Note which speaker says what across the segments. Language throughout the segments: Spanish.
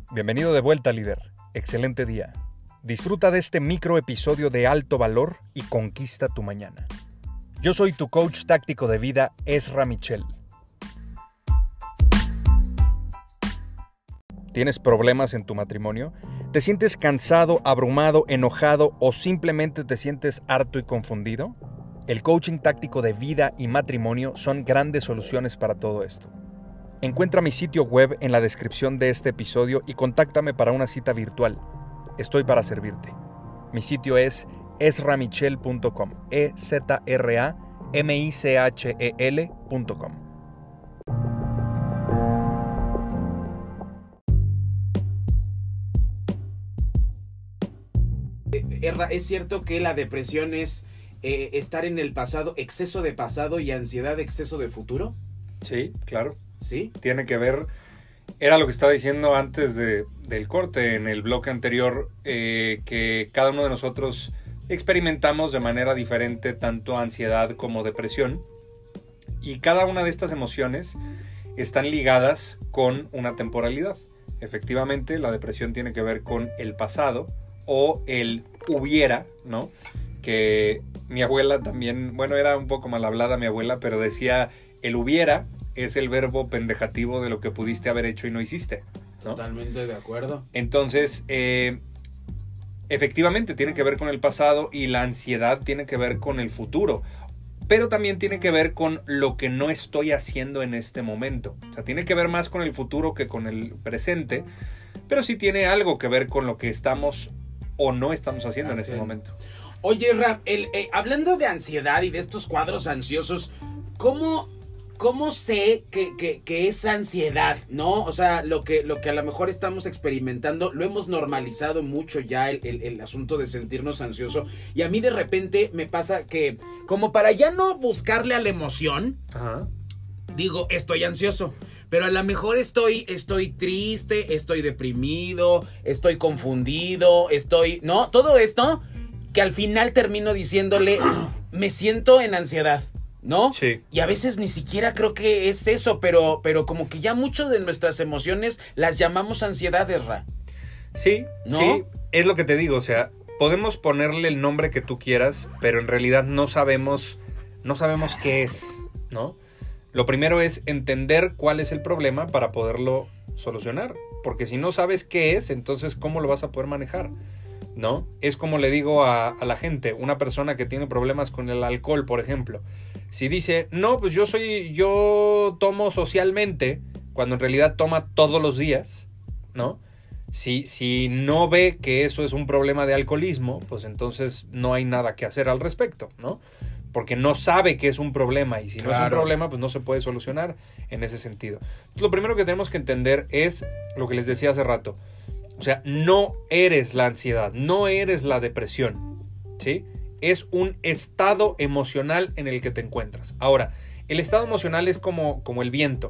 Speaker 1: Bienvenido de vuelta, líder. Excelente día. Disfruta de este micro episodio de alto valor y conquista tu mañana. Yo soy tu coach táctico de vida, Ezra Michel. ¿Tienes problemas en tu matrimonio? ¿Te sientes cansado, abrumado, enojado o simplemente te sientes harto y confundido? El coaching táctico de vida y matrimonio son grandes soluciones para todo esto. Encuentra mi sitio web en la descripción de este episodio y contáctame para una cita virtual. Estoy para servirte. Mi sitio es ezramichel.com, EZRAMICHEL.com.
Speaker 2: ¿Es cierto que la depresión es estar en el pasado, exceso de pasado, y ansiedad, exceso de futuro?
Speaker 1: Sí, claro.
Speaker 2: ¿Sí?
Speaker 1: Tiene que ver, era lo que estaba diciendo antes del corte en el bloque anterior, que cada uno de nosotros experimentamos de manera diferente tanto ansiedad como depresión, y cada una de estas emociones están ligadas con una temporalidad. Efectivamente, la depresión tiene que ver con el pasado o el hubiera, ¿no? Que mi abuela también, bueno, era un poco mal hablada mi abuela, pero decía, el hubiera es el verbo pendejativo de lo que pudiste haber hecho y no hiciste, ¿no?
Speaker 2: Totalmente de acuerdo.
Speaker 1: Entonces, efectivamente tiene que ver con el pasado, y la ansiedad tiene que ver con el futuro, pero también tiene que ver con lo que no estoy haciendo en este momento. O sea, tiene que ver más con el futuro que con el presente, pero sí tiene algo que ver con lo que estamos o no estamos haciendo en este momento.
Speaker 2: Oye, Ra, hablando de ansiedad y de estos cuadros ansiosos, ¿cómo sé que es ansiedad, no? O sea, lo que a lo mejor estamos experimentando, lo hemos normalizado mucho ya, el asunto de sentirnos ansioso. Y a mí de repente me pasa que, como para ya no buscarle a la emoción,
Speaker 1: Ajá.
Speaker 2: digo, estoy ansioso. Pero a lo mejor estoy triste, estoy deprimido, estoy confundido, ¿no? Todo esto que al final termino diciéndole, me siento en ansiedad, ¿no?
Speaker 1: Sí.
Speaker 2: Y a veces ni siquiera creo que es eso, pero como que ya mucho de nuestras emociones las llamamos ansiedades, Ra.
Speaker 1: Sí,
Speaker 2: ¿no?
Speaker 1: Sí, es lo que te digo, o sea, podemos ponerle el nombre que tú quieras, pero en realidad no sabemos qué es, ¿no? Lo primero es entender cuál es el problema para poderlo solucionar, porque si no sabes qué es, entonces ¿cómo lo vas a poder manejar? ¿No? Es como le digo a la gente, una persona que tiene problemas con el alcohol, por ejemplo, si dice, no, pues yo tomo socialmente, cuando en realidad toma todos los días, ¿no? Si no ve que eso es un problema de alcoholismo, pues entonces no hay nada que hacer al respecto, ¿no? Porque no sabe que es un problema, y si no es un problema, pues no se puede solucionar en ese sentido. Entonces, lo primero que tenemos que entender es lo que les decía hace rato. O sea, no eres la ansiedad, no eres la depresión, ¿sí? Es un estado emocional en el que te encuentras. Ahora, el estado emocional es como el viento.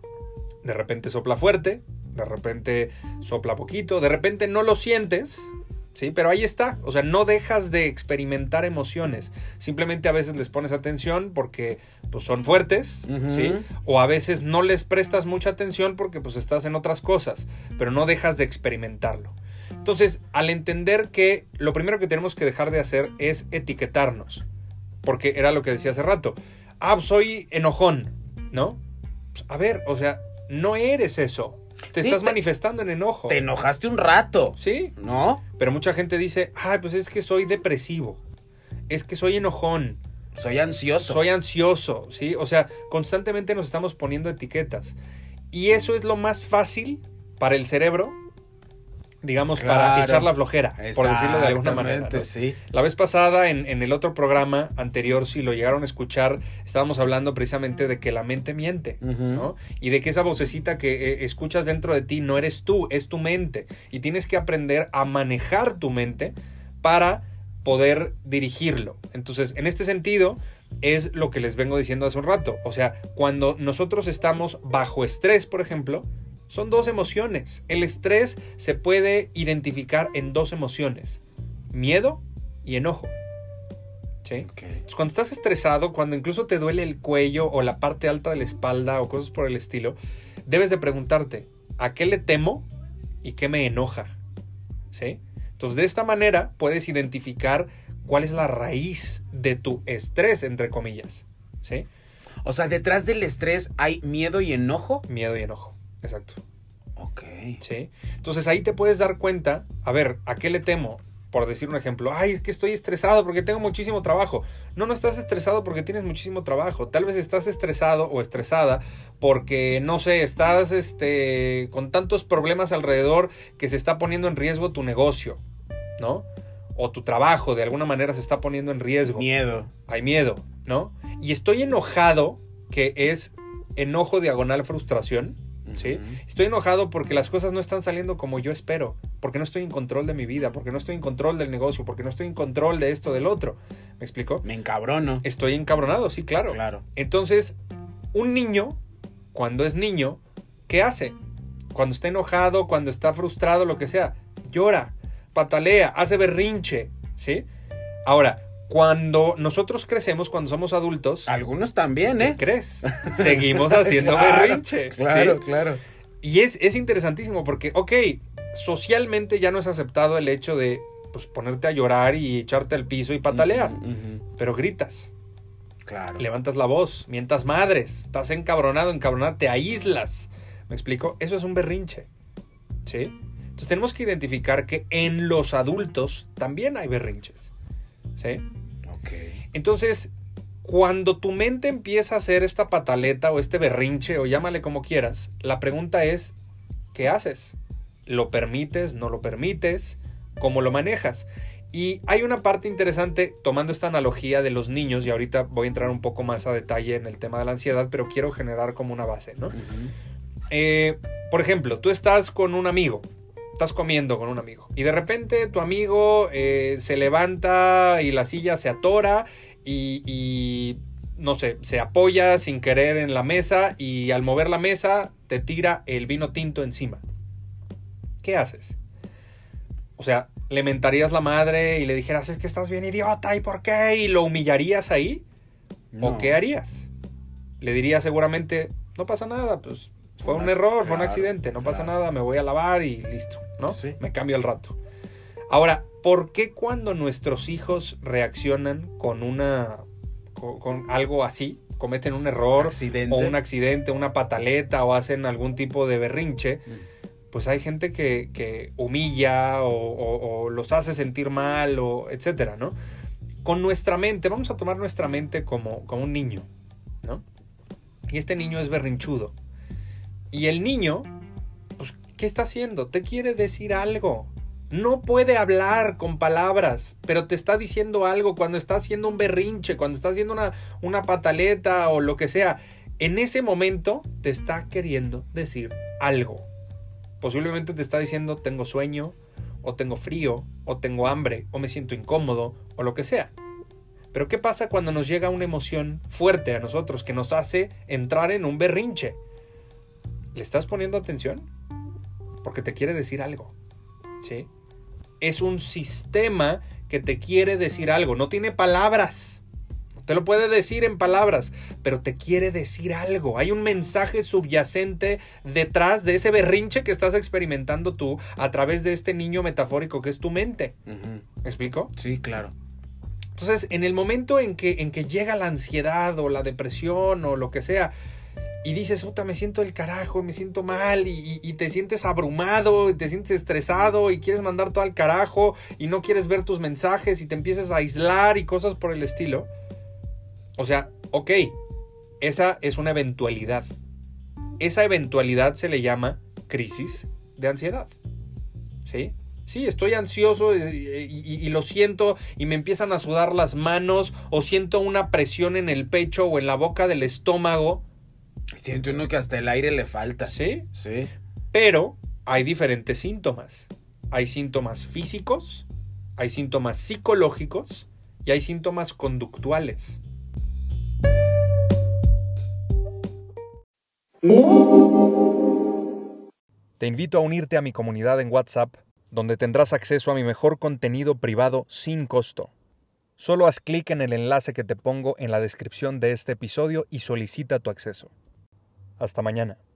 Speaker 1: De repente sopla fuerte, de repente sopla poquito, de repente no lo sientes, ¿sí? Pero ahí está. O sea, no dejas de experimentar emociones. Simplemente a veces les pones atención porque pues, son fuertes,
Speaker 2: Uh-huh.
Speaker 1: ¿sí? O a veces no les prestas mucha atención porque pues estás en otras cosas, pero no dejas de experimentarlo. Entonces, al entender que lo primero que tenemos que dejar de hacer es etiquetarnos, porque era lo que decía hace rato. Soy enojón, ¿no? Pues, a ver, o sea, no eres eso. Te estás manifestando en enojo.
Speaker 2: Te enojaste un rato.
Speaker 1: Sí.
Speaker 2: ¿No?
Speaker 1: Pero mucha gente dice, pues es que soy depresivo. Es que soy enojón.
Speaker 2: Soy ansioso.
Speaker 1: Soy ansioso, ¿sí? O sea, constantemente nos estamos poniendo etiquetas. Y eso es lo más fácil para el cerebro, digamos, para echar la flojera, por decirlo de alguna manera, ¿no?
Speaker 2: Sí.
Speaker 1: La vez pasada, en el otro programa anterior, si lo llegaron a escuchar, estábamos hablando precisamente de que la mente miente,
Speaker 2: Uh-huh.
Speaker 1: ¿no? Y de que esa vocecita que escuchas dentro de ti no eres tú, es tu mente. Y tienes que aprender a manejar tu mente para poder dirigirlo. Entonces, en este sentido, es lo que les vengo diciendo hace un rato. O sea, cuando nosotros estamos bajo estrés, por ejemplo, son dos emociones. El estrés se puede identificar en dos emociones: miedo y enojo. ¿Sí?
Speaker 2: Okay.
Speaker 1: Entonces, cuando estás estresado, cuando incluso te duele el cuello o la parte alta de la espalda o cosas por el estilo, debes de preguntarte, ¿a qué le temo y qué me enoja, ¿sí? Entonces, de esta manera puedes identificar cuál es la raíz de tu estrés, entre comillas, ¿sí?
Speaker 2: O sea, detrás del estrés hay miedo y enojo.
Speaker 1: Miedo y enojo, exacto.
Speaker 2: Ok.
Speaker 1: ¿Sí? Entonces ahí te puedes dar cuenta, a ver, ¿a qué le temo? Por decir un ejemplo, ay, es que estoy estresado porque tengo muchísimo trabajo. No estás estresado porque tienes muchísimo trabajo. Tal vez estás estresado o estresada porque, no sé, estás con tantos problemas alrededor que se está poniendo en riesgo tu negocio, ¿no? O tu trabajo de alguna manera se está poniendo en riesgo.
Speaker 2: Miedo.
Speaker 1: Hay miedo, ¿no? Y estoy enojado, que es enojo diagonal frustración, ¿sí? Estoy enojado porque las cosas no están saliendo como yo espero, porque no estoy en control de mi vida, porque no estoy en control del negocio, porque no estoy en control de esto, del otro. ¿Me explico?
Speaker 2: Me encabrono.
Speaker 1: Estoy encabronado, sí, claro.
Speaker 2: Claro.
Speaker 1: Entonces, un niño, cuando es niño, ¿qué hace? Cuando está enojado, cuando está frustrado, lo que sea, llora, patalea, hace berrinche, ¿sí? Ahora, cuando nosotros crecemos, cuando somos adultos...
Speaker 2: Algunos también,
Speaker 1: ¿Qué crees? Seguimos haciendo
Speaker 2: claro,
Speaker 1: berrinche.
Speaker 2: Claro,
Speaker 1: ¿sí?
Speaker 2: claro.
Speaker 1: Y es interesantísimo porque, ok, socialmente ya no es aceptado el hecho de pues, ponerte a llorar y echarte al piso y patalear. Pero gritas.
Speaker 2: Claro.
Speaker 1: Levantas la voz, mientas madres, estás encabronado, encabronada, te aíslas. ¿Me explico? Eso es un berrinche. ¿Sí? Entonces tenemos que identificar que en los adultos también hay berrinches. ¿Sí?
Speaker 2: Ok.
Speaker 1: Entonces, cuando tu mente empieza a hacer esta pataleta o este berrinche o llámale como quieras, la pregunta es, ¿qué haces? ¿Lo permites? ¿No lo permites? ¿Cómo lo manejas? Y hay una parte interesante tomando esta analogía de los niños, y ahorita voy a entrar un poco más a detalle en el tema de la ansiedad, pero quiero generar como una base, ¿no? Por ejemplo, tú estás con un amigo, estás comiendo con un amigo y de repente tu amigo se levanta y la silla se atora y no sé, se apoya sin querer en la mesa y al mover la mesa te tira el vino tinto encima. ¿Qué haces? O sea, ¿le mentarías la madre y le dijeras, es que estás bien idiota, ¿y por qué? ¿Y lo humillarías ahí?
Speaker 2: No.
Speaker 1: ¿O qué harías? Le dirías seguramente, no pasa nada, pues fue un error, fue un accidente, no pasa nada, me voy a lavar y listo, ¿no?
Speaker 2: Sí.
Speaker 1: Me cambio al rato. Ahora, ¿por qué cuando nuestros hijos reaccionan con algo así, cometen un error
Speaker 2: Accidente.
Speaker 1: o un accidente, una pataleta o hacen algún tipo de berrinche, pues hay gente que humilla o los hace sentir mal o etcétera, ¿no? Con nuestra mente, vamos a tomar nuestra mente como un niño, ¿no? Y este niño es berrinchudo. Y el niño, pues, ¿qué está haciendo? Te quiere decir algo. No puede hablar con palabras, pero te está diciendo algo cuando está haciendo un berrinche, cuando está haciendo una pataleta o lo que sea. En ese momento te está queriendo decir algo. Posiblemente te está diciendo tengo sueño, o tengo frío, o tengo hambre, o me siento incómodo, o lo que sea. Pero ¿qué pasa cuando nos llega una emoción fuerte a nosotros que nos hace entrar en un berrinche? ¿Le estás poniendo atención? Porque te quiere decir algo, ¿sí? Es un sistema que te quiere decir algo. No tiene palabras. No te lo puede decir en palabras, pero te quiere decir algo. Hay un mensaje subyacente detrás de ese berrinche que estás experimentando tú a través de este niño metafórico que es tu mente. ¿Me explico?
Speaker 2: Sí, claro.
Speaker 1: Entonces, en el momento en que llega la ansiedad o la depresión o lo que sea, y dices, puta, me siento del carajo, me siento mal, y te sientes abrumado, te sientes estresado, y quieres mandar todo al carajo, y no quieres ver tus mensajes, y te empiezas a aislar, y cosas por el estilo. O sea, ok, esa es una eventualidad. Esa eventualidad se le llama crisis de ansiedad. ¿Sí? Sí, estoy ansioso y lo siento, y me empiezan a sudar las manos, o siento una presión en el pecho o en la boca del estómago.
Speaker 2: Siente uno que hasta el aire le falta.
Speaker 1: ¿Sí?
Speaker 2: Sí.
Speaker 1: Pero hay diferentes síntomas. Hay síntomas físicos, hay síntomas psicológicos y hay síntomas conductuales. Te invito a unirte a mi comunidad en WhatsApp, donde tendrás acceso a mi mejor contenido privado sin costo. Solo haz clic en el enlace que te pongo en la descripción de este episodio y solicita tu acceso. Hasta mañana.